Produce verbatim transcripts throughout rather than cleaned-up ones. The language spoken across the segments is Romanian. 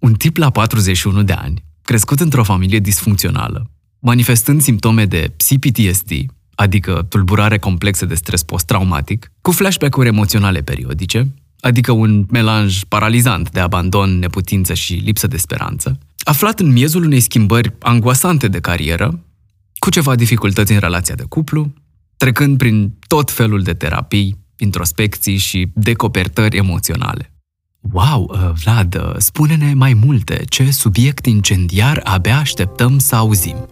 Un tip la patruzeci și unu de ani, crescut într-o familie disfuncțională, manifestând simptome de C P T S D, adică tulburare complexă de stres post-traumatic, cu flashback-uri emoționale periodice, adică un melanj paralizant de abandon, neputință și lipsă de speranță, aflat în miezul unei schimbări angoasante de carieră, cu ceva dificultăți în relația de cuplu, trecând prin tot felul de terapii, introspecții și decopertări emoționale. Wow, Vlad, spune-ne mai multe, ce subiect incendiar abia așteptăm să auzim.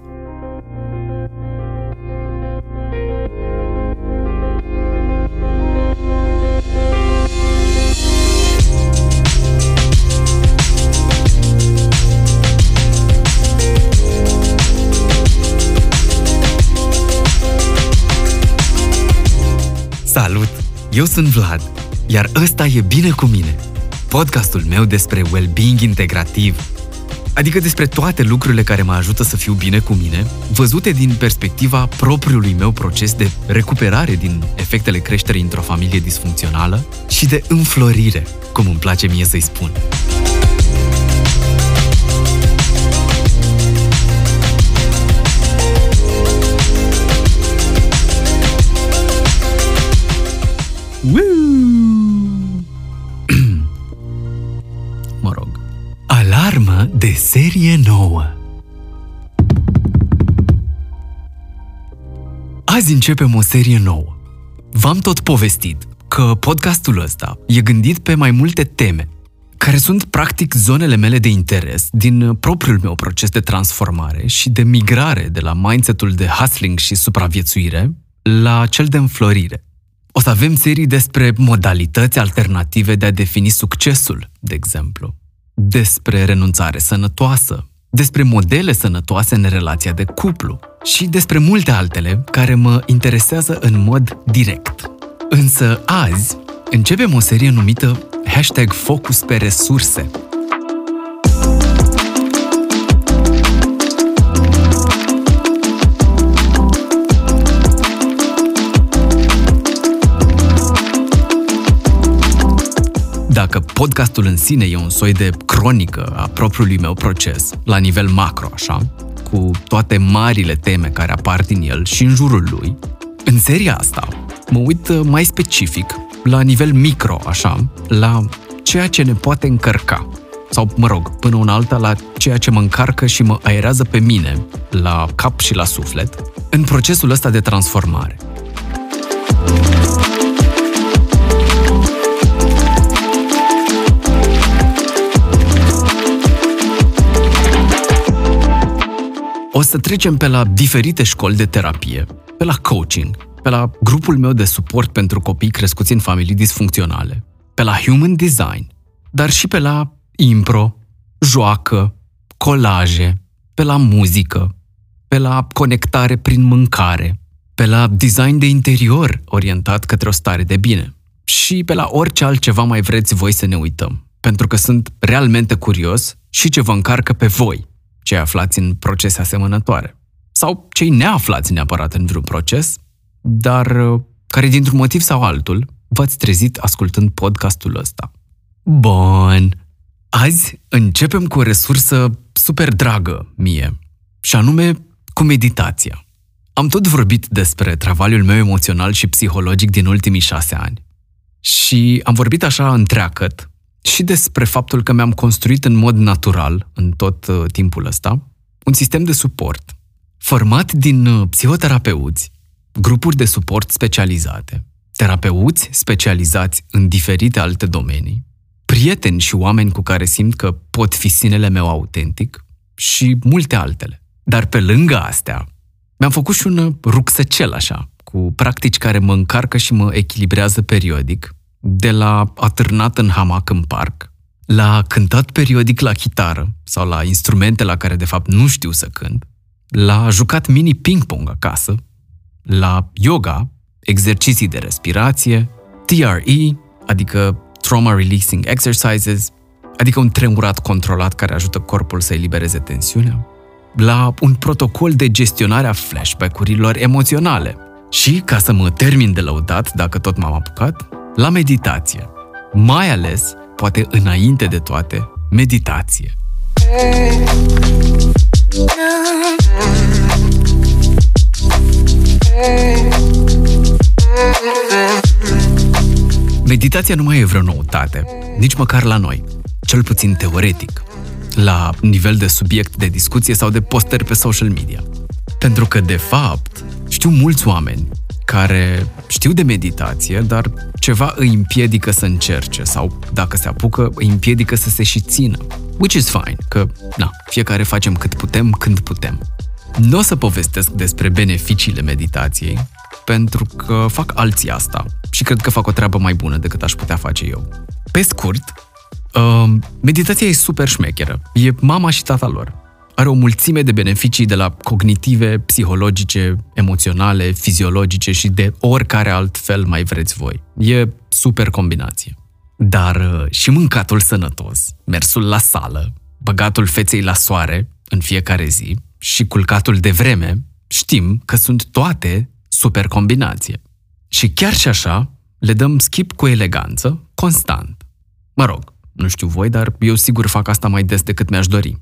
Salut! Eu sunt Vlad, iar ăsta e Bine cu mine, podcastul meu despre well-being integrativ, adică despre toate lucrurile care mă ajută să fiu bine cu mine, văzute din perspectiva propriului meu proces de recuperare din efectele creșterii într-o familie disfuncțională și de înflorire, cum îmi place mie să-i spun. Mă rog. Alarmă de serie nouă. Azi începem o serie nouă. V-am tot povestit că podcastul ăsta e gândit pe mai multe teme, care sunt practic zonele mele de interes din propriul meu proces de transformare și de migrare de la mindset-ul de hustling și supraviețuire la cel de înflorire. O să avem serii despre modalități alternative de a defini succesul, de exemplu, despre renunțare sănătoasă, despre modele sănătoase în relația de cuplu și despre multe altele care mă interesează în mod direct. Însă azi începem o serie numită hashtag Focus pe resurse. Dacă podcastul în sine e un soi de cronică a propriului meu proces, la nivel macro, așa, cu toate marile teme care apar din el și în jurul lui, în seria asta mă uit mai specific, la nivel micro, așa, la ceea ce ne poate încărca. Sau, mă rog, până una alta, la ceea ce mă încarcă și mă aerează pe mine, la cap și la suflet, în procesul ăsta de transformare. O să trecem pe la diferite școli de terapie, pe la coaching, pe la grupul meu de suport pentru copii crescuți în familii disfuncționale, pe la human design, dar și pe la impro, joacă, colaje, pe la muzică, pe la conectare prin mâncare, pe la design de interior orientat către o stare de bine și pe la orice altceva mai vreți voi să ne uităm, pentru că sunt realmente curios și ce vă încarcă pe voi, cei aflați în procese asemănătoare. Sau cei neaflați neapărat în vreun proces, dar care dintr-un motiv sau altul v-ați trezit ascultând podcastul ăsta. Bun. Azi începem cu o resursă super dragă mie, și anume cu meditația. Am tot vorbit despre travaliul meu emoțional și psihologic din ultimii șase ani. Și am vorbit așa întreagăt și despre faptul că mi-am construit în mod natural, în tot uh, timpul ăsta, un sistem de suport, format din uh, psihoterapeuți, grupuri de suport specializate, terapeuți specializați în diferite alte domenii, prieteni și oameni cu care simt că pot fi sinele meu autentic și multe altele. Dar pe lângă astea, mi-am făcut și un rucsăcel așa, cu practici care mă încarcă și mă echilibrează periodic, de la atârnat în hamac în parc, la cântat periodic la chitară sau la instrumente la care de fapt nu știu să cânt, la jucat mini ping-pong acasă, la yoga, exerciții de respirație, T R E, adică Trauma Releasing Exercises, adică un tremurat controlat care ajută corpul să elibereze tensiunea, la un protocol de gestionare a flashback-urilor emoționale și, ca să mă termin de lăudat, dacă tot m-am apucat, la meditație. Mai ales, poate înainte de toate, meditație. Meditația nu mai e vreo noutate, nici măcar la noi, cel puțin teoretic, la nivel de subiect de discuție sau de postări pe social media. Pentru că, de fapt, știu mulți oameni care știu de meditație, dar ceva îi împiedică să încerce sau, dacă se apucă, îi împiedică să se și țină. Which is fine, că, na, fiecare facem cât putem, când putem. Nu o să povestesc despre beneficiile meditației, pentru că fac alții asta și cred că fac o treabă mai bună decât aș putea face eu. Pe scurt, uh, meditația e super șmecheră. E mama și tata lor. Are o mulțime de beneficii de la cognitive, psihologice, emoționale, fiziologice și de oricare alt fel mai vreți voi. E super combinație. Dar uh, și mâncatul sănătos, mersul la sală, băgatul feței la soare în fiecare zi și culcatul de vreme, știm că sunt toate super combinație. Și chiar și așa, le dăm skip cu eleganță, constant. Mă rog, nu știu voi, dar eu sigur fac asta mai des decât mi-aș dori.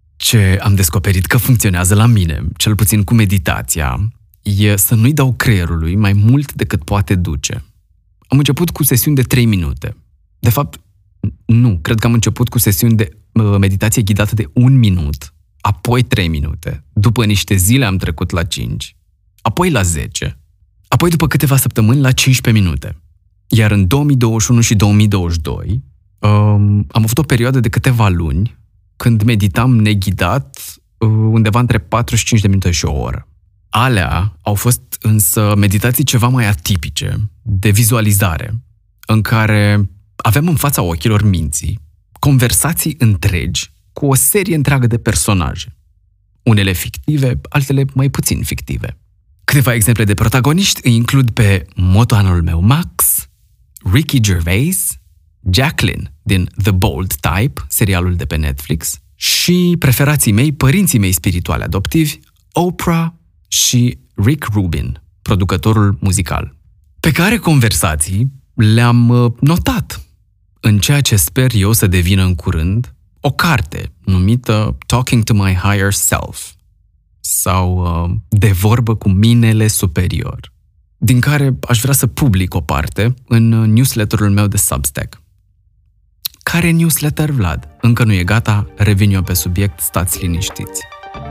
Ce am descoperit că funcționează la mine, cel puțin cu meditația, e să nu-i dau creierului mai mult decât poate duce. Am început cu sesiuni de trei minute. De fapt, nu, cred că am început cu sesiuni de meditație ghidată de un minut, apoi trei minute, după niște zile am trecut la cinci, apoi la zece, apoi după câteva săptămâni la cincisprezece minute. Iar în două mii douăzeci și unu și două mii douăzeci și doi um, am avut o perioadă de câteva luni când meditam neghidat undeva între patruzeci și cinci de minute și o oră. Alea au fost însă meditații ceva mai atipice, de vizualizare, în care aveam în fața ochilor minții conversații întregi cu o serie întreagă de personaje. Unele fictive, altele mai puțin fictive. Câteva exemple de protagoniști îi includ pe motoanul meu Max, Ricky Gervais, Jacqueline din The Bold Type, serialul de pe Netflix, și preferații mei, părinții mei spirituali adoptivi, Oprah și Rick Rubin, producătorul muzical, pe care conversații le-am notat în ceea ce sper eu să devină în curând o carte numită Talking to My Higher Self sau uh, De vorbă cu minele superior, din care aș vrea să public o parte în newsletterul meu de Substack. Care newsletter, Vlad? Încă nu e gata, revin eu pe subiect, stați liniștiți.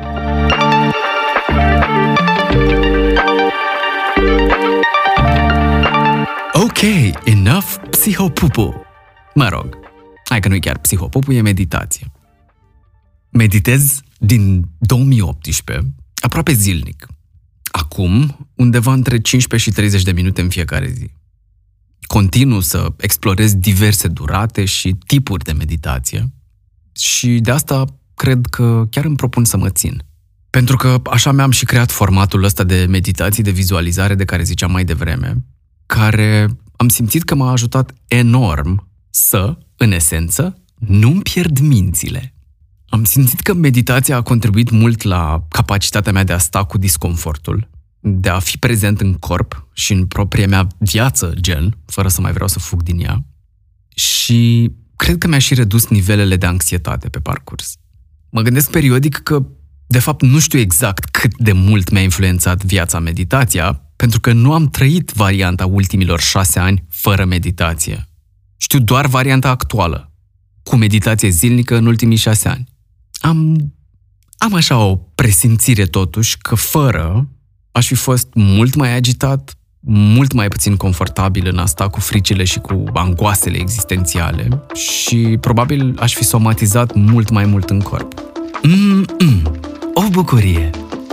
Ok, enough psihopupu. Mă rog, hai că nu e chiar psihopupu, e meditație. Meditez din două mii optsprezece, aproape zilnic. Acum, undeva între cincisprezece și treizeci de minute în fiecare zi. Continuu să explorez diverse durate și tipuri de meditație și de asta cred că chiar îmi propun să mă țin. Pentru că așa mi-am și creat formatul ăsta de meditații, de vizualizare de care ziceam mai devreme, care am simțit că m-a ajutat enorm să, în esență, nu-mi pierd mințile. Am simțit că meditația a contribuit mult la capacitatea mea de a sta cu disconfortul, de a fi prezent în corp și în propria mea viață, gen, fără să mai vreau să fug din ea. Și cred că mi-a și redus nivelele de anxietate pe parcurs. Mă gândesc periodic că, de fapt, nu știu exact cât de mult mi-a influențat viața meditația, pentru că nu am trăit varianta ultimilor șase ani fără meditație. Știu doar varianta actuală, cu meditație zilnică în ultimii șase ani. Am, am așa o presimțire totuși că fără aș fi fost mult mai agitat, mult mai puțin confortabil în a sta cu fricile și cu angoasele existențiale și probabil aș fi somatizat mult mai mult în corp. Mm-mm, o bucurie!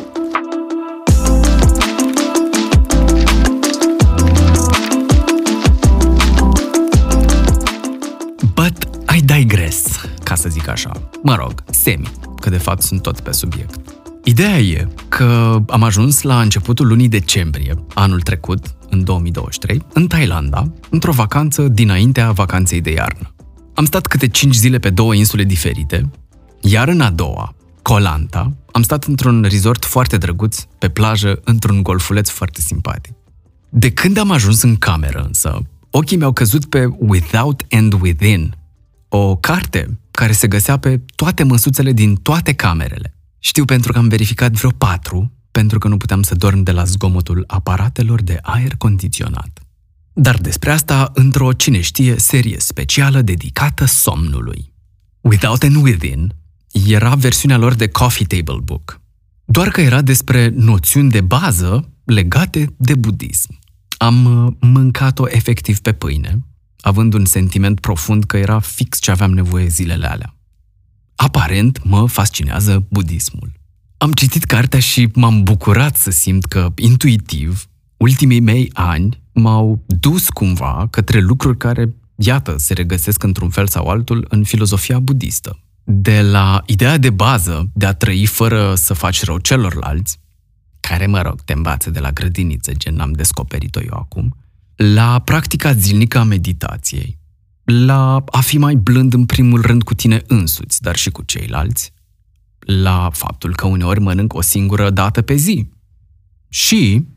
But I digress, ca să zic așa. Mă rog, semi, că de fapt sunt tot pe subiect. Ideea e că am ajuns la începutul lunii decembrie, anul trecut, în două mii douăzeci și trei, în Thailanda, într-o vacanță dinaintea vacanței de iarnă. Am stat câte cinci zile pe două insule diferite, iar în a doua, Koh Lanta, am stat într-un resort foarte drăguț, pe plajă, într-un golfuleț foarte simpatic. De când am ajuns în cameră însă, ochii mi-au căzut pe Without and Within, o carte care se găsea pe toate măsuțele din toate camerele. Știu pentru că am verificat vreo patru, pentru că nu puteam să dorm de la zgomotul aparatelor de aer condiționat. Dar despre asta într-o, cine știe, serie specială dedicată somnului. Without and Within era versiunea lor de Coffee Table Book, doar că era despre noțiuni de bază legate de budism. Am mâncat-o efectiv pe pâine, având un sentiment profund că era fix ce aveam nevoie zilele alea. Aparent, mă fascinează budismul. Am citit cartea și m-am bucurat să simt că, intuitiv, ultimii mei ani m-au dus cumva către lucruri care, iată, se regăsesc într-un fel sau altul în filozofia budistă. De la ideea de bază de a trăi fără să faci rău celorlalți, care, mă rog, te învață de la grădiniță, gen n-am descoperit-o eu acum, la practica zilnică a meditației, la a fi mai blând în primul rând cu tine însuți, dar și cu ceilalți, la faptul că uneori mănânc o singură dată pe zi și,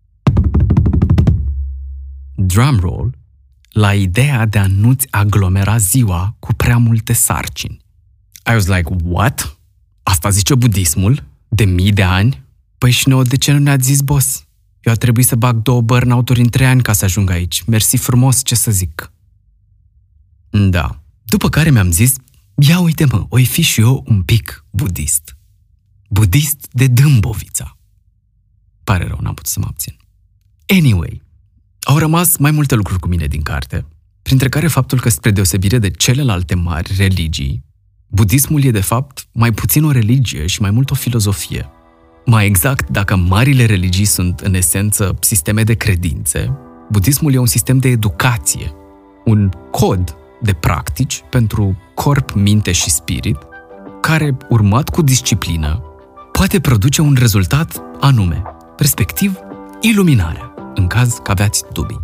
drumroll, la ideea de a nu-ți aglomera ziua cu prea multe sarcini. I was like, what? Asta zice budismul? De mii de ani? Păi și nouă, de ce nu ne-ați zis, boss? Eu a trebuit să bag două burnout-uri în trei ani ca să ajung aici. Mersi frumos, ce să zic. Da. După care mi-am zis, ia uite mă, oi fi și eu un pic budist. Budist de Dâmbovița. Pare rău, n-am putut să mă abțin. Anyway, au rămas mai multe lucruri cu mine din carte, printre care faptul că, spre deosebire de celelalte mari religii, budismul e de fapt mai puțin o religie și mai mult o filozofie. Mai exact, dacă marile religii sunt în esență sisteme de credințe, budismul e un sistem de educație, un cod de practici pentru corp, minte și spirit, care, urmat cu disciplină, poate produce un rezultat anume, respectiv iluminarea, în caz că aveați dubii.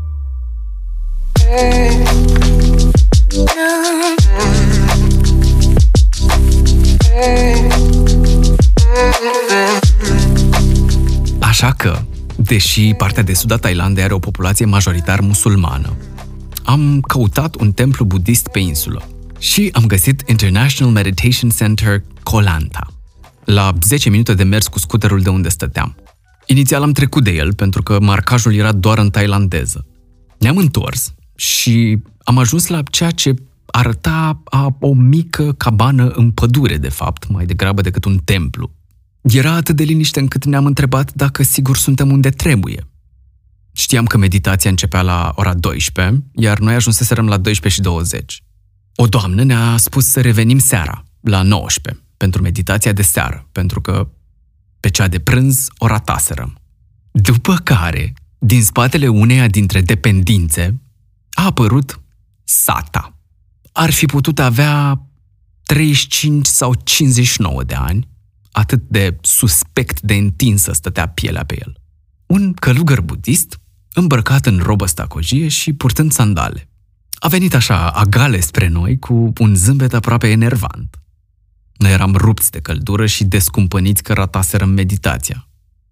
Așa că, deși partea de sud a Thailandei are o populație majoritar musulmană, am căutat un templu budist pe insulă și am găsit International Meditation Center Koh Lanta, la zece minute de mers cu scuterul de unde stăteam. Inițial am trecut de el pentru că marcajul era doar în thailandeză. Ne-am întors și am ajuns la ceea ce arăta a o mică cabană în pădure, de fapt, mai degrabă decât un templu. Era atât de liniște încât ne-am întrebat dacă sigur suntem unde trebuie. Știam că meditația începea la ora douăsprezece, iar noi ajunseserăm la douăsprezece și douăzeci. O doamnă ne-a spus să revenim seara, la nouăsprezece, pentru meditația de seară, pentru că pe cea de prânz o rataserăm. După care, din spatele uneia dintre dependințe, a apărut Sata. Ar fi putut avea treizeci și cinci sau cincizeci și nouă de ani, atât de suspect de întinsă stătea pielea pe el. Un călugăr budist, îmbrăcat în robă stacojie și purtând sandale. A venit așa agale spre noi cu un zâmbet aproape enervant. Noi eram rupți de căldură și descumpăniți că rataserăm meditația.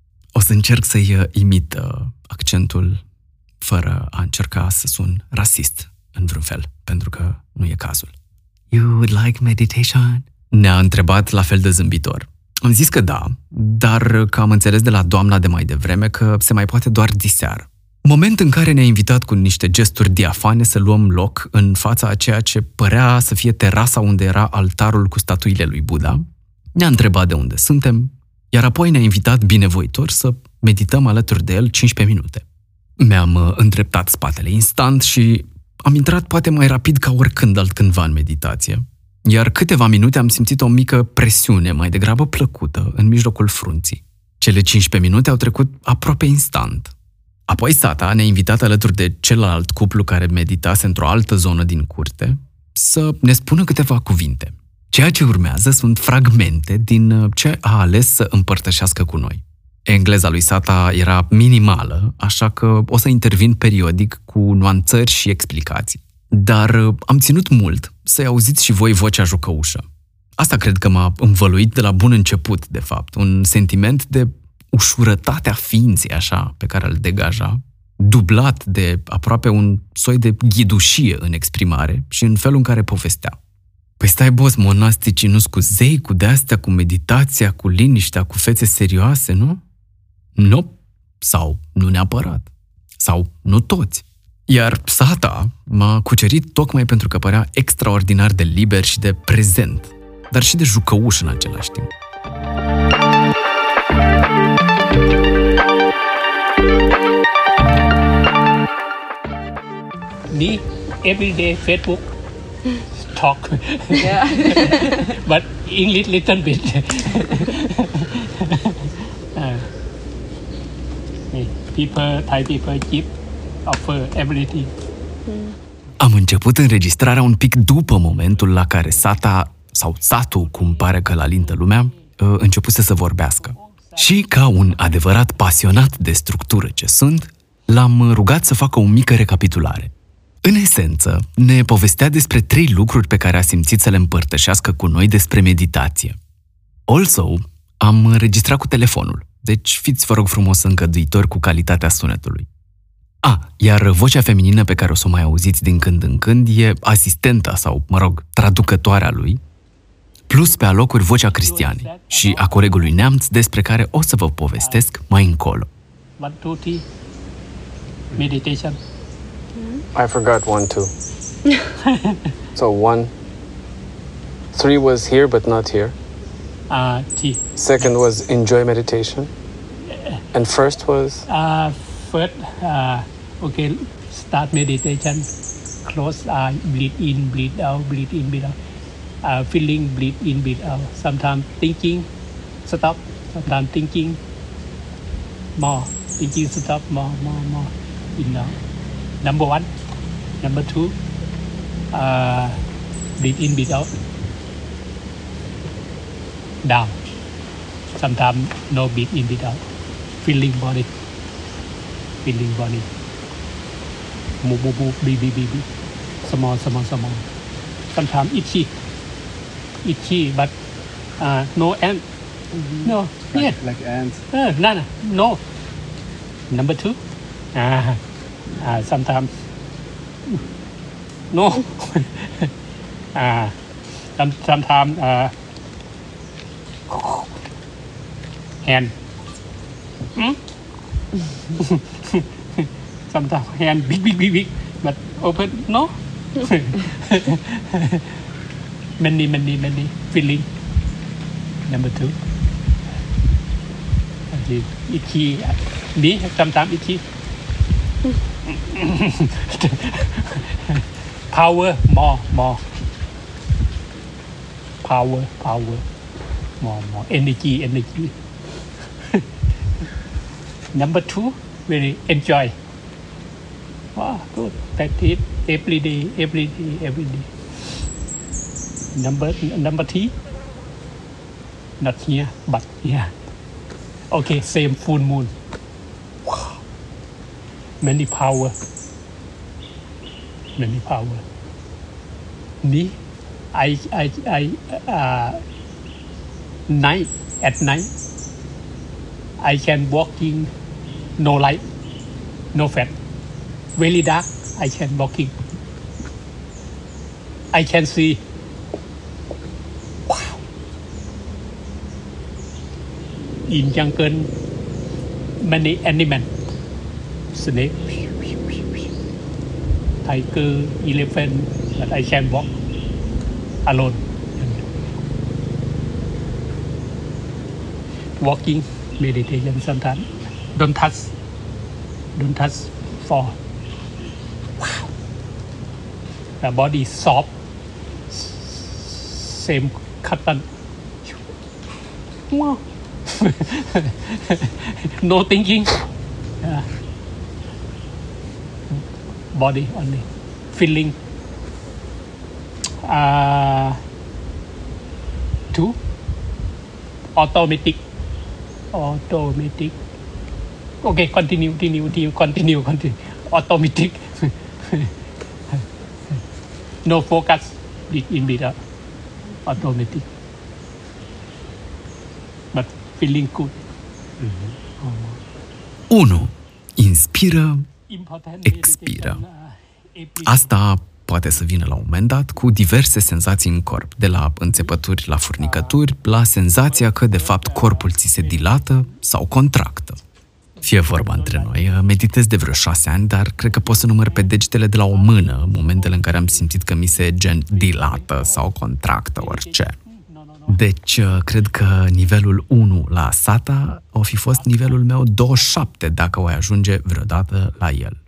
O să încerc să-i imit uh, accentul fără a încerca să sun rasist în vreun fel, pentru că nu e cazul. You would like meditation? Ne-a întrebat la fel de zâmbitor. Am zis că da, dar că am înțeles de la doamna de mai devreme că se mai poate doar diseară. Moment în care ne-a invitat cu niște gesturi diafane să luăm loc în fața a ceea ce părea să fie terasa unde era altarul cu statuile lui Buddha, ne-a întrebat de unde suntem, iar apoi ne-a invitat binevoitor să medităm alături de el cincisprezece minute. Mi-am îndreptat spatele instant și am intrat poate mai rapid ca oricând altcândva în meditație, iar câteva minute am simțit o mică presiune, mai degrabă plăcută, în mijlocul frunții. Cele cincisprezece minute au trecut aproape instant. Apoi Sata ne-a invitat alături de celălalt cuplu care meditase într-o altă zonă din curte să ne spună câteva cuvinte. Ceea ce urmează sunt fragmente din ce a ales să împărtășească cu noi. Engleza lui Sata era minimală, așa că o să intervin periodic cu nuanțări și explicații. Dar am ținut mult să-i auziți și voi vocea jucăușă. Asta cred că m-a învăluit de la bun început, de fapt, un sentiment de ușurătatea ființei așa pe care îl degaja, dublat de aproape un soi de ghidușie în exprimare și în felul în care povestea. Păi stai, boss, monasticii nu-s cu zei, cu de-astea, cu meditația, cu liniștea, cu fețe serioase, nu? Nu. Sau nu neapărat. Sau nu toți. Iar Sata m-a cucerit tocmai pentru că părea extraordinar de liber și de prezent, dar și de jucăuș în același timp. Me, everyday Facebook talk. Yeah. But English little bit. uh, people, Thai people give, offer everything. Am început înregistrarea un pic după momentul la care Sata, sau Satu, cum pare că la lintă lumea, începuse să vorbească. Și ca un adevărat pasionat de structură ce sunt, l-am rugat să facă o mică recapitulare. În esență, ne povestea despre trei lucruri pe care a simțit să le împărtășească cu noi despre meditație. Also, am înregistrat cu telefonul, deci fiți, vă rog frumos, îngăduitori cu calitatea sunetului. A, iar vocea feminină pe care o să o mai auziți din când în când e asistenta sau, mă rog, traducătoarea lui, plus pe alocuri vocea Cristianei și a colegului neamț despre care o să vă povestesc mai încolo. One, two, three. Meditation. I forgot one too. So one, three was here but not here. Uh, T. Second was enjoy meditation. And first was? Uh, first, uh, okay, start meditation. Close eye, breathe in, breathe out, breathe in, breathe out. Uh, feeling, breathe in, breathe out. Sometimes thinking, stop. Sometimes thinking, more. Thinking, stop, more, more, more. In now. Number one. Number two, uh, breathe in, breathe out. Down. Sometimes no breathe in, breathe out. Feeling body. Feeling body. Move, move, move, breathe, breathe, breathe. Small, small, small. Sometimes itchy. Itchy, but uh, no ant. Mm-hmm. No, Like, yeah. like ants. Uh, no, no, no. Number two, uh, uh, sometimes no. uh, some, sometimes uh, hand. Hmm? Sometimes hand big, big, big, big, but open. No. many, many, many feeling. Number two. Itchy. Me sometimes itchy. Power, more, more. Power, power. More, more. Energy, energy. Number two, very enjoy. Wow, good. Practice every day, every day, every day. Number number three, not here, but here. Okay, same full moon. Wow. Many power. Many power. Me, I, I, I, uh, night, at night, I can walking, no light, no fat. Very dark, I can walking. I can see. Wow. In jungle, many animals, snake, tiger, elephant, but I can walk alone. Walking, meditation sometimes. Don't touch, don't touch, fall. Wow. The body soft, same cotton. Wow. No thinking. Yeah. Body only. Feeling. Uh, two. Automatic. Automatic. Okay, continue, continue, continue, continue, continue. Automatic. No focus. Breathe in, breathe out. Automatic. But feeling good. unu. Inspiră, expiră. Asta poate să vină la un moment dat cu diverse senzații în corp, de la înțepături la furnicături, la senzația că, de fapt, corpul ți se dilată sau contractă. Fie vorba între noi, meditez de vreo șase ani, dar cred că pot să număr pe degetele de la o mână momentele în care am simțit că mi se gen dilată sau contractă orice. Deci, cred că nivelul unu la Sata o fi fost nivelul meu douăzeci și șapte, dacă o ajunge vreodată la el.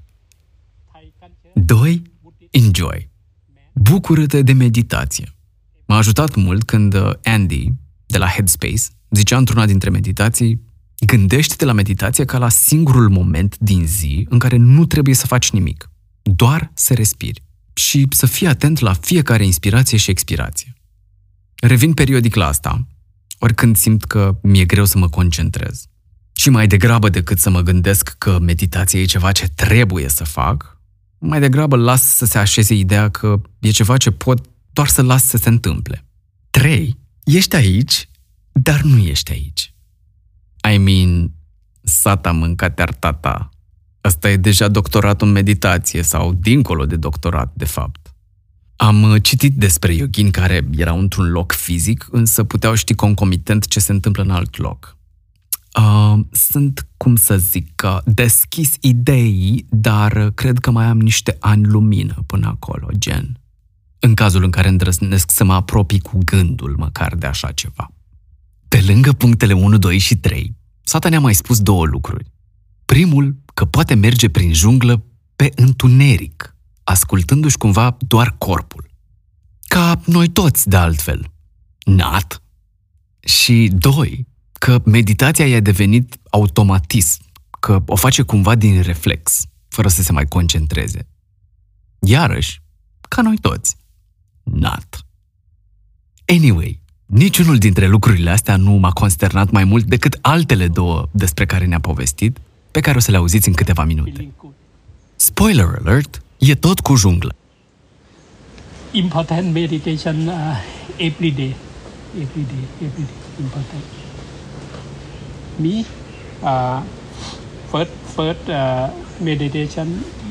doi. Enjoy. Bucură-te de meditație. M-a ajutat mult când Andy, de la Headspace, zicea într-una dintre meditații: gândește-te la meditație ca la singurul moment din zi în care nu trebuie să faci nimic, doar să respiri și să fii atent la fiecare inspirație și expirație. Revin periodic la asta, oricând simt că mi-e greu să mă concentrez. Și mai degrabă decât să mă gândesc că meditația e ceva ce trebuie să fac, mai degrabă las să se așeze ideea că e ceva ce pot doar să las să se întâmple. trei. Ești aici, dar nu ești aici. I mean, Sata mânca-te-ar tata. Asta e deja doctoratul în meditație sau dincolo de doctorat, de fapt. Am citit despre yoghini care erau într-un loc fizic, însă puteau ști concomitent ce se întâmplă în alt loc. Uh, sunt, cum să zic, deschis ideii, dar cred că mai am niște ani lumină până acolo, gen. În cazul în care îndrăznesc să mă apropii cu gândul măcar de așa ceva. Pe lângă punctele unu, doi și trei, Sata ne-a mai spus două lucruri. Primul, că poate merge prin junglă pe întuneric, ascultându-și cumva doar corpul. Ca noi toți, de altfel. Nat. Și doi, că meditația i-a devenit automatism, că o face cumva din reflex, fără să se mai concentreze. Iarăși, ca noi toți. Nat. Anyway, niciunul dintre lucrurile astea nu m-a consternat mai mult decât altele două despre care ne-a povestit, pe care o să le auziți în câteva minute. Spoiler alert, e tot cu junglă. Important meditation uh, every day. Every day, every day. Important. Me, uh, first, first uh, meditation,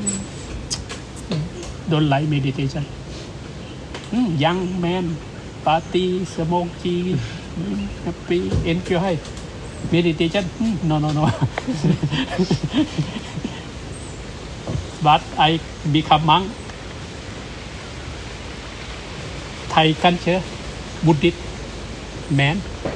don't like meditation. Mm, young man, party, smoking, mm, happy, enjoy. Meditation? Mm, no, no, no. But I become monk. Thai culture, Buddhist man.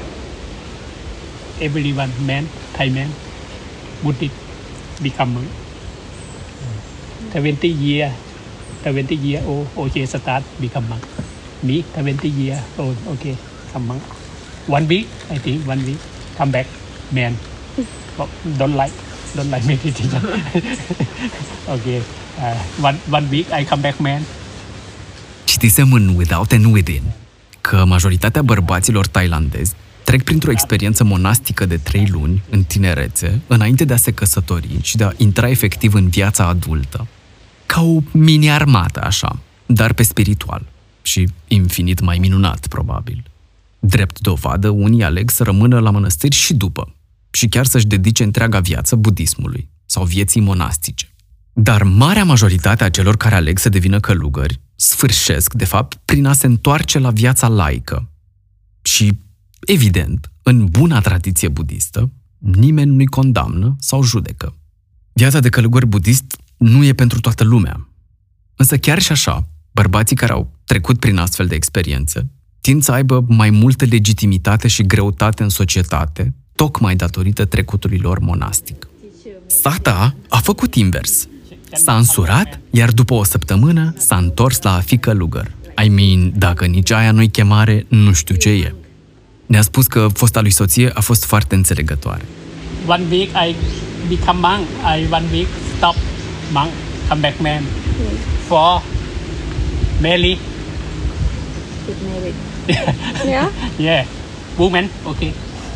Everyone man, Thai man, Buddhist become monk. Twenty year, twenty year old, okay, start become monk. Me, twenty year old, okay, come monk. One week, I think, one week, come back, man. But don't like, don't like meditation. Okay, uh, one one week I come back, man. Citisem în Without and Within că majoritatea bărbaților thailandezi trec printr-o experiență monastică de trei luni în tinerețe, înainte de a se căsători și de a intra efectiv în viața adultă. Ca o mini-armată, așa, dar pe spiritual și infinit mai minunat, probabil. Drept dovadă, unii aleg să rămână la mănăstiri și după, și chiar să-și dedice întreaga viață budismului sau vieții monastice. Dar marea majoritate a celor care aleg să devină călugări sfârșesc, de fapt, prin a se întoarce la viața laică. Și, evident, în buna tradiție budistă, nimeni nu-i condamnă sau judecă. Viața de călugăr budist nu e pentru toată lumea. Însă chiar și așa, bărbații care au trecut prin astfel de experiențe tind să aibă mai multă legitimitate și greutate în societate, tocmai datorită trecutului lor monastic. Sata a făcut invers. S-a însurat, iar după o săptămână s-a întors la a fi călugăr. I mean, dacă nici aia nu-i chemare, nu știu ce e. Ne-a spus că fosta lui soție a fost foarte înțelegătoare. One week I become monk. I one week stop monk, come back man. For Mary. Get married. Yeah? Yeah. Woman, okay.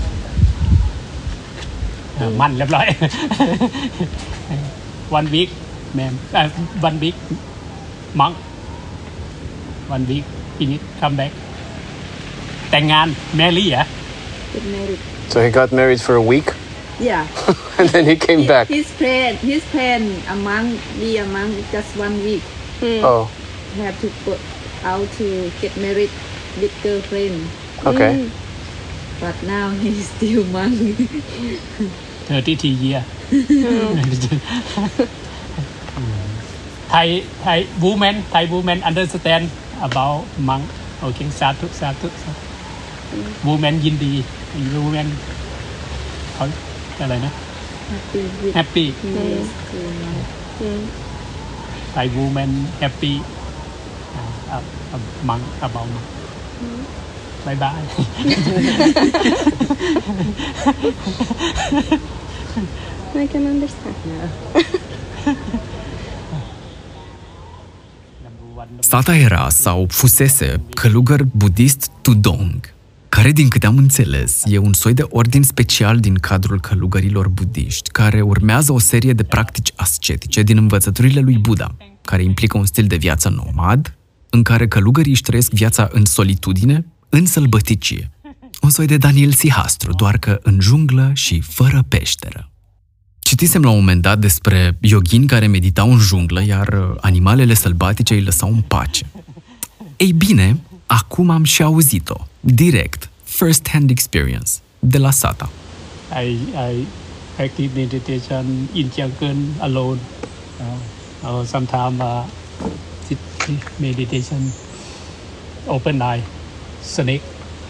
Uh, man เรียบร้อย One week man. Uh, one week monk. One week finish come back. แต่งงาน marry อ่ะ Get married. So he got married for a week Yeah. and then he came back. His plan, his plan among be among just one week. Oh. have to go out to get married with girlfriend. Okay. But now he's still monk. thirty-three years. Thai Thai woman Thai woman understand about monk. Okay, สาธุสาธุ woman ยินดี woman เขาอะไรนะ Happy with happy yes, still monk. Thai woman happy อ่า monk about monk bye bye I can understand. Sata era sau fusese călugăr budist Tudong, care, din câte am înțeles, e un soi de ordin special din cadrul călugărilor budiști, care urmează o serie de practici ascetice din învățăturile lui Buddha, care implică un stil de viață nomad, în care călugării își trăiesc viața în solitudine, în sălbăticie. Un soi de Daniel Sihastru, doar că în junglă și fără peșteră. Citisem la un moment dat despre yoghini care meditau în junglă, iar animalele sălbatice îi lăsau în pace. Ei bine, acum am și auzit-o, direct, first-hand experience, de la Sata. I I practice meditation in jungle alone. Uh, or sometimes uh, sit meditation, open eye, snake.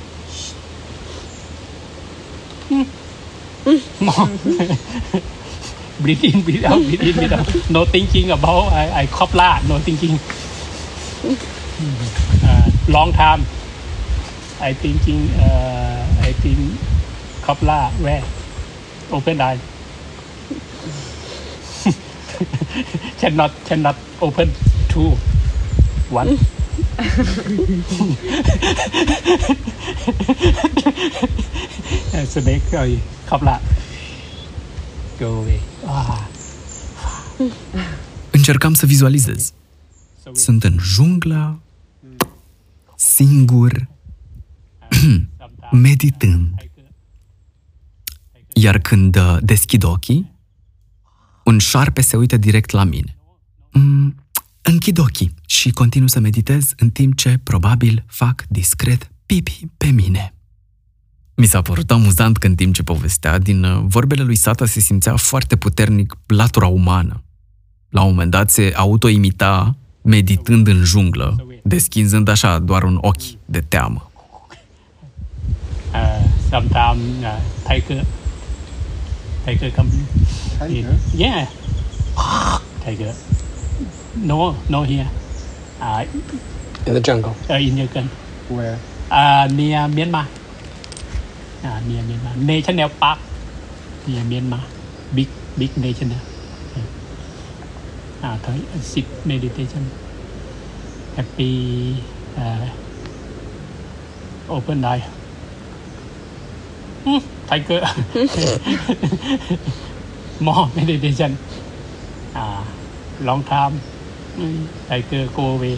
Mm. Mm. Breathe in, breathe out, breathe in, breathe out. No thinking about I I kopla, no thinking. Uh, long time. I thinking. Uh, I think kopla where open eye. cannot cannot open two one. Snake rồi kopla. Go away. Ah. Încercam să vizualizez. Sunt în junglă, singur, meditând. Iar când deschid ochii, un șarpe se uită direct la mine. Mm, închid ochii și continu să meditez în timp ce, probabil, fac discret pipi pe mine. Mi s-a părut amuzant că în timp ce povestea, din vorbele lui Sata se simțea foarte puternic latura umană. La un moment dat se autoimita meditând în junglă, deschizând așa doar un ochi de teamă. Uh, sometimes uh, tiger, tiger come. Tiger? Yeah, tiger. No, no here. Uh, In the jungle. uh, in jungle. Where? Uh, near Myanmar. Uh, near Myanmar. National Park. Near Myanmar. Big, big national. Uh, uh, sit meditation. Happy. Uh, open eye. Hmm, tiger. More meditation. Uh, long time. Mm, tiger go away.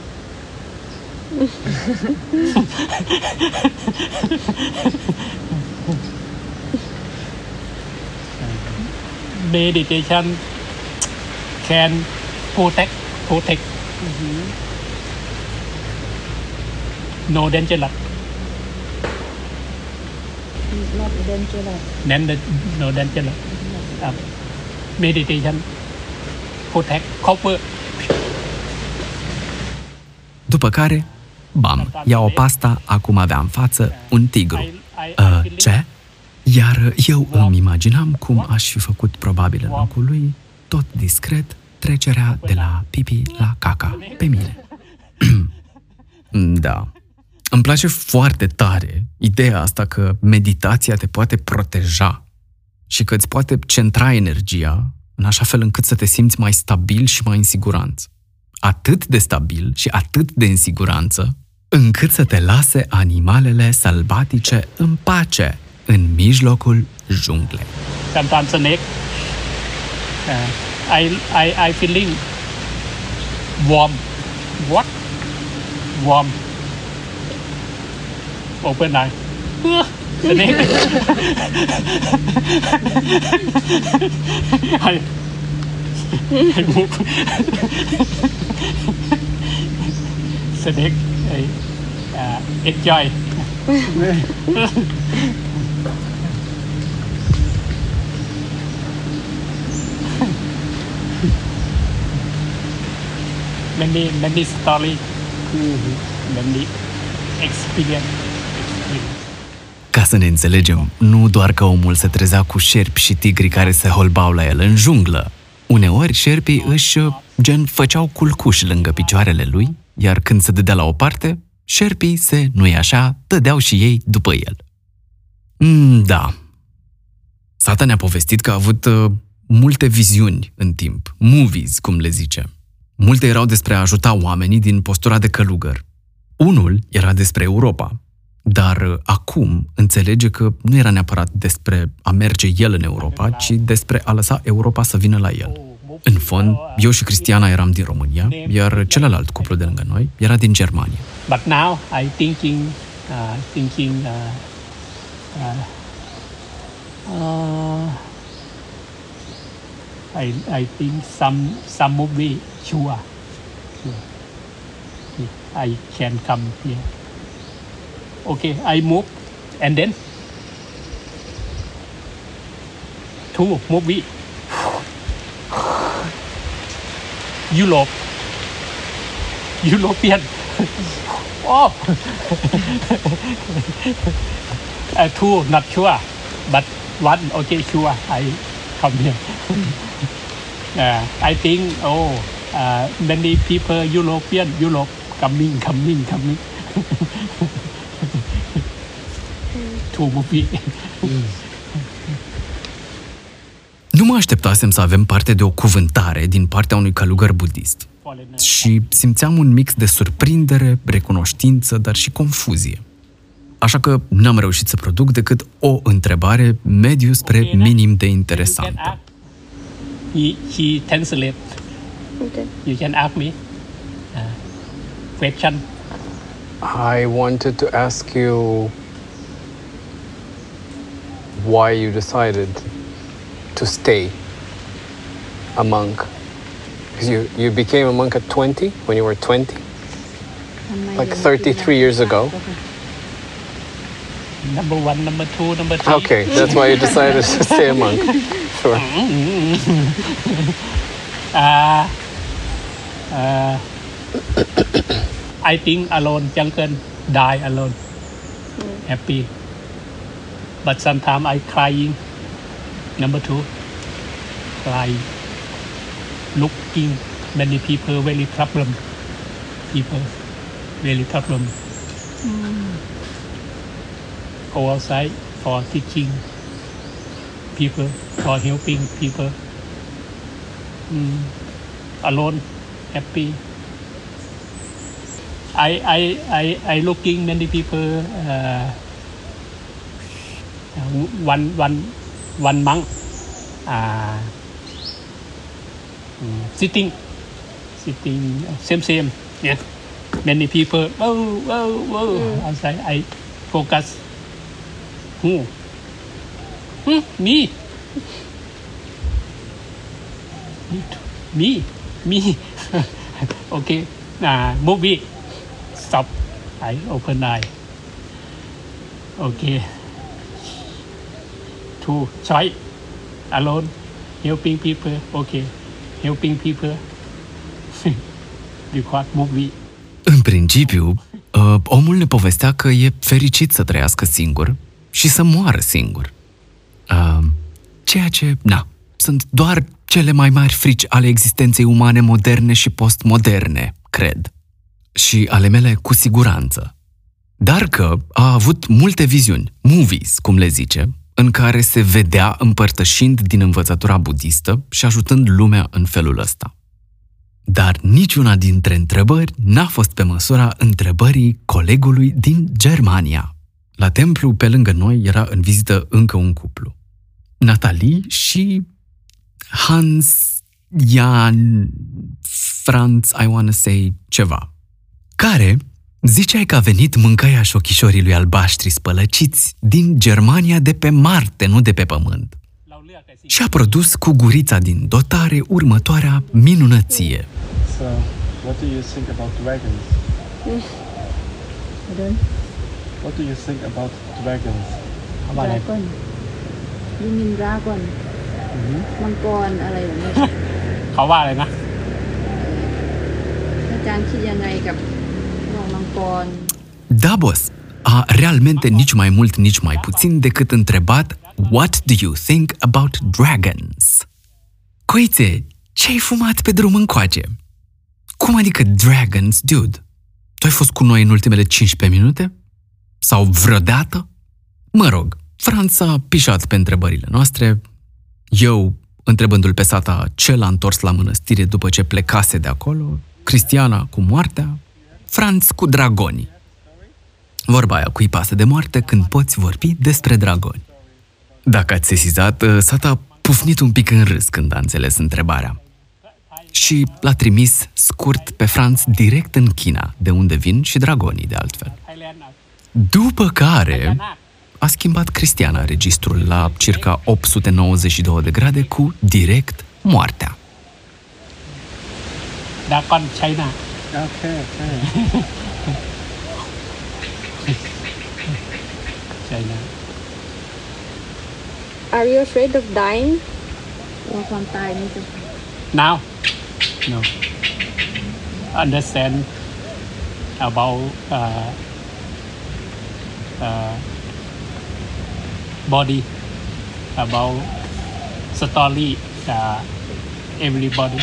Meditation can protect, protect. Mm-hmm. No dangerous. Not dangerous. Then the, no dangerous. Uh, meditation protect, cover. După care, bam, ia-o pasta, acum avea în față un tigru. Uh, ce? Iar eu îmi imaginam cum aș fi făcut probabil în locul lui, tot discret, trecerea de la pipi la caca pe mine. Da. Îmi place foarte tare ideea asta că meditația te poate proteja și că îți poate centra energia în așa fel încât să te simți mai stabil și mai în siguranță. Atât de stabil și atât de în siguranță, încât să te lase animalele sălbatice în pace, în mijlocul junglei. Sometimes snake. Uh, I I I feeling warm. What? Warm. Open eye. Uh, snake. I, I move. Sedek, uh, enjoy. many many story, many experience. Ca să ne înțelegem, nu doar că omul se trezea cu șerpi și tigri care se holbau la el în junglă. Uneori șerpii își, gen, făceau culcuși lângă picioarele lui, iar când se dădea la o parte, șerpii se, nu-i așa, dădeau și ei după el. Mm, da. Sata ne-a povestit că a avut uh, multe viziuni în timp, movies, cum le zice. Multe erau despre a ajuta oamenii din postura de călugăr. Unul era despre Europa, dar acum înțelege că nu era neapărat despre a merge el în Europa, ci despre a lăsa Europa să vină la el. În fond, eu și Cristiana eram din România, iar celălalt cuplu de lângă noi era din Germania. But now I thinking, uh, thinking, uh, uh, uh, I I think some some movie sure, sure. I can come here. Okay, I move, and then two movie. Europe, European. Oh, uh, two not sure, but one okay sure. I come here. uh, I think oh, uh, many people European Europe coming coming coming. Two movie. Nu mă așteptasem să avem parte de o cuvântare din partea unui călugăr budist. Și simțeam un mix de surprindere, recunoștință, dar și confuzie. Așa că n-am reușit să produc decât o întrebare mediu spre minim de interesantă. He, he translate. Okay. You can ask me uh, question. I wanted to ask you why you decided to stay a monk. Because you, you became a monk at twenty, when you were twenty? Like thirty-three years ago? Number one, number two, number three. Okay, that's why you decided to stay a monk. Sure. uh, uh, I think alone, jungle, die alone. Mm. Happy. But sometimes I crying. Number two, crying. Looking many people very problem. People very problem. Mm. Go outside for teaching people, for helping people. Mm. Alone, happy. I I I I looking many people. Uh, one one one monk. Uh, sitting, sitting, same same. Yeah, many people. Oh oh oh. Mm. Outside, I focus. Who? Hmm, me. Me, me. Okay. Uh, movie. Stop. I open eye. Okay. Two. Try. Alone. Helping people. Okay. Helping people. Record movie. În principiu, omul ne povestea că e fericit să trăiască singur și să moară singur. Ceea ce, na, sunt doar cele mai mari frici ale existenței umane moderne și postmoderne, cred. Și ale mele cu siguranță. Dar că a avut multe viziuni, movies, cum le zice, în care se vedea împărtășind din învățătura budistă și ajutând lumea în felul ăsta. Dar niciuna dintre întrebări n-a fost pe măsura întrebării colegului din Germania. La templu, pe lângă noi, era în vizită încă un cuplu. Natalie și Hans Jan Franz, I wanna say ceva, care ziceai că a venit mâncăiaș ochișorii lui albaștri spălăciți din Germania de pe Marte, nu de pe Pământ. Și a produs cu gurița din dotare următoarea minunăție. So, what do you think about dragons? Pardon? What do you think about dragons? เขาว่าอะไร Dragon. You mean dragon? มังกรอะไรแบบนี้เขาว่าอะไรนะอาจารย์คิดยังไงกับพวกมังกร Dabos a realmente nici mai mult, nici mai puțin decât întrebat What do you think about dragons? Coițe, ce-ai fumat pe drum încoace? Cum adică dragons, dude? Tu ai fost cu noi în ultimele cincisprezece minute? Sau vreodată? Mă rog, Franț a pișat pe întrebările noastre, eu întrebându-l pe Sata ce l-a întors la mănăstire după ce plecase de acolo, Cristiana cu moartea, Franț cu dragonii. Vorba aia, cui pasă de moarte când poți vorbi despre dragoni. Dacă ați sesizat, Sata a pufnit un pic în râs când a înțeles întrebarea. Și l-a trimis scurt pe Franț direct în China, de unde vin și dragonii, de altfel. După care a schimbat Cristiana registrul la circa opt sute nouăzeci și două de grade cu direct moartea. Dragon China. Okay, okay. China. Are you afraid of dying? กลัวความตายนี่จะ Now, no. Understand about uh, uh, body, about story, uh, everybody.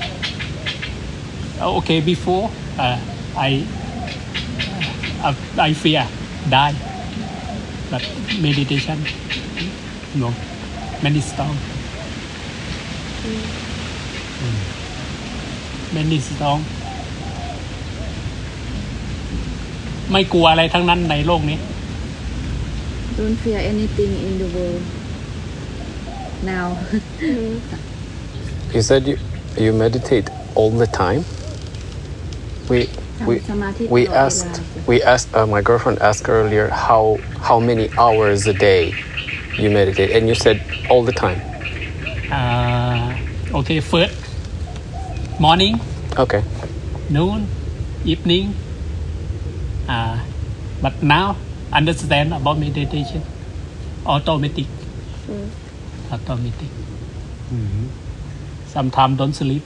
Okay, before uh, I uh, I fear die, but meditation, no, many strong. Many strong. ไม่กลัวอะไรทั้งนั้นในโลกนี้ Don't fear anything in the world now. You said you you meditate all the time. We we ทำสมาธิ we ตลอดเวลา asked we asked uh, my girlfriend asked earlier how how many hours a day you meditate, and you said all the time. uh, okay, first morning, Okay. noon, evening, uh, but now understand about meditation, automatic, automatic. Sometimes don't sleep.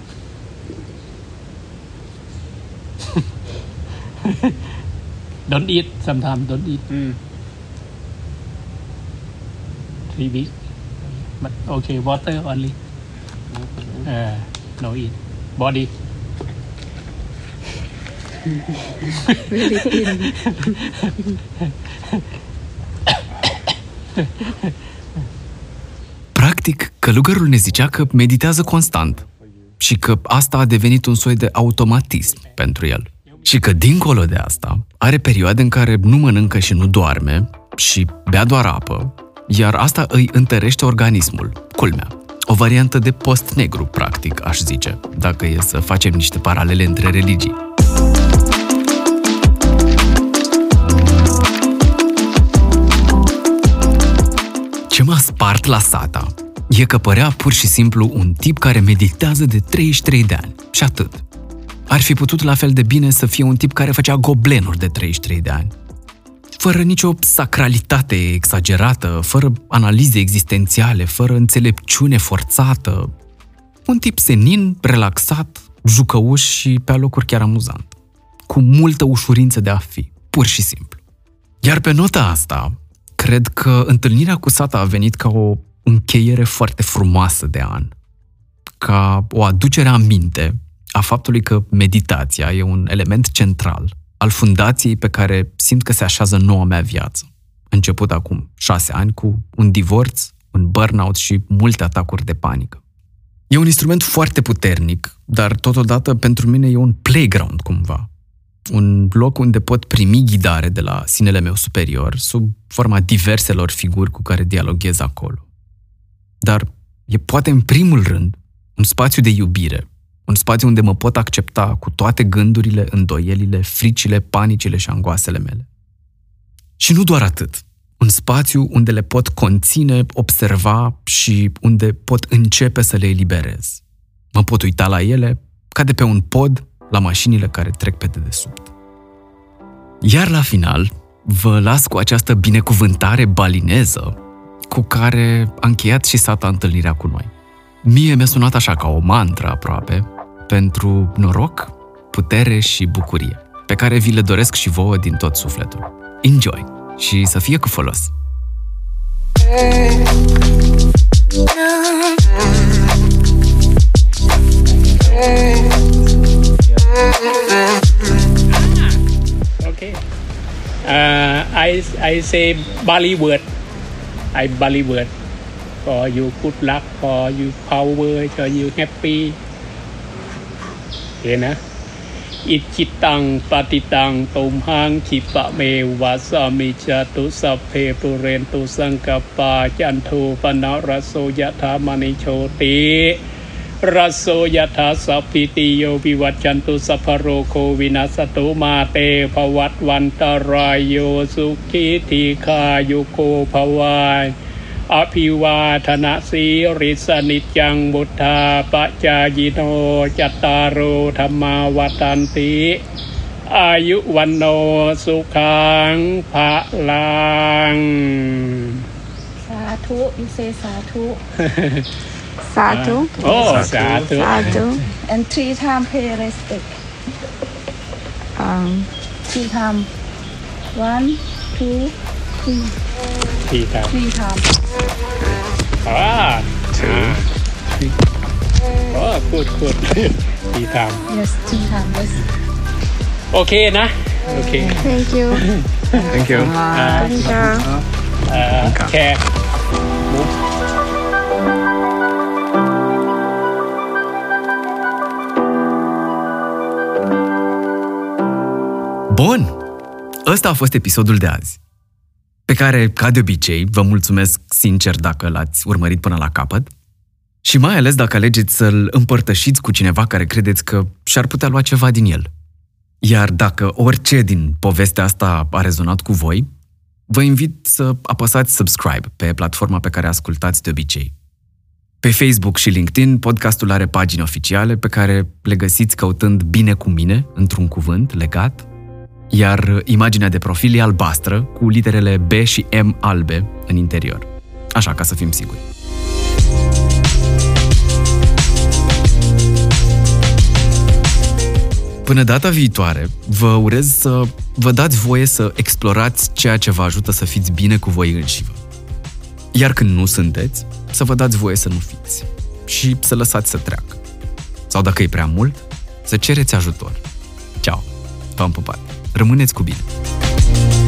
Don't eat. Sometimes don't eat. Mm. Three weeks, but okay, water only. Uh, no eat. Body. Very thin. Practic, călugărul ne zicea că meditează constant și că asta a devenit un soi de automatism pentru el. Și că, dincolo de asta, are perioade în care nu mănâncă și nu doarme și bea doar apă, iar asta îi întărește organismul, culmea. O variantă de post negru, practic, aș zice, dacă e să facem niște paralele între religii. Ce m-a spart la Sata e că părea pur și simplu un tip care meditează de treizeci și trei de ani. Și atât. Ar fi putut la fel de bine să fie un tip care făcea goblenuri de treizeci și trei de ani. Fără nicio sacralitate exagerată, fără analize existențiale, fără înțelepciune forțată. Un tip senin, relaxat, jucăuș și pe alocuri chiar amuzant. Cu multă ușurință de a fi, pur și simplu. Iar pe nota asta, cred că întâlnirea cu Sata a venit ca o încheiere foarte frumoasă de an. Ca o aducere aminte a faptului că meditația e un element central al fundației pe care simt că se așează noua mea viață. Început acum șase ani cu un divorț, un burnout și multe atacuri de panică. E un instrument foarte puternic, dar totodată pentru mine e un playground cumva. Un loc unde pot primi ghidare de la sinele meu superior, sub forma diverselor figuri cu care dialoghez acolo. Dar e poate în primul rând un spațiu de iubire, un spațiu unde mă pot accepta cu toate gândurile, îndoielile, fricile, panicile și angoasele mele. Și nu doar atât. Un spațiu unde le pot conține, observa și unde pot începe să le eliberez. Mă pot uita la ele ca de pe un pod la mașinile care trec pe dedesubt. Iar la final, vă las cu această binecuvântare balineză cu care a încheiat și Sata întâlnirea cu noi. Mie mi-a sunat așa ca o mantră aproape, pentru noroc, putere și bucurie, pe care vi le doresc și vouă din tot sufletul. Enjoy și să fie cu folos! Okay. Uh, I I say Bali word. I Bali word for you good luck, for you power, for you happy. Okay, na? Ichitang patitang tumhang chipa me wasami chatu sape purentu sangkapa jantu panaraso yatha manichoti raso yatha sapitiyo vivajantu saparoko vinasatu mate pavatwantarayo sukhithika yuko bhawaiอภิวาทนาสีริสนิจจังบุทธาปจายโนจัตตารโอธัมมาวัฏันติอายุวันโนสุขังภะลังสาธุอิเซสาธุสาธุโอ้สาธุสาธุ and three time pay respect um three time one two three ที่ครับ three time อ่าโอ้พูดพูดที่ท yes three time yes ำโอเคนะโอเค thank you Thank you. อ่า thank you เอ่อแชร์มุก Bun! Ăsta a fost episodul de azi, pe care, ca de obicei, vă mulțumesc sincer dacă l-ați urmărit până la capăt și mai ales dacă alegeți să-l împărtășiți cu cineva care credeți că și-ar putea lua ceva din el. Iar dacă orice din povestea asta a rezonat cu voi, vă invit să apăsați subscribe pe platforma pe care ascultați de obicei. Pe Facebook și LinkedIn, podcastul are pagini oficiale pe care le găsiți căutând Bine cu mine, într-un cuvânt legat, iar imaginea de profil e albastră, cu literele B și M albe în interior. Așa, ca să fim siguri. Până data viitoare, vă urez să vă dați voie să explorați ceea ce vă ajută să fiți bine cu voi înșivă. Iar când nu sunteți, să vă dați voie să nu fiți și să lăsați să treacă. Sau dacă e prea mult, să cereți ajutor. Ceau! V-am pupat! Rămâneți cu bine!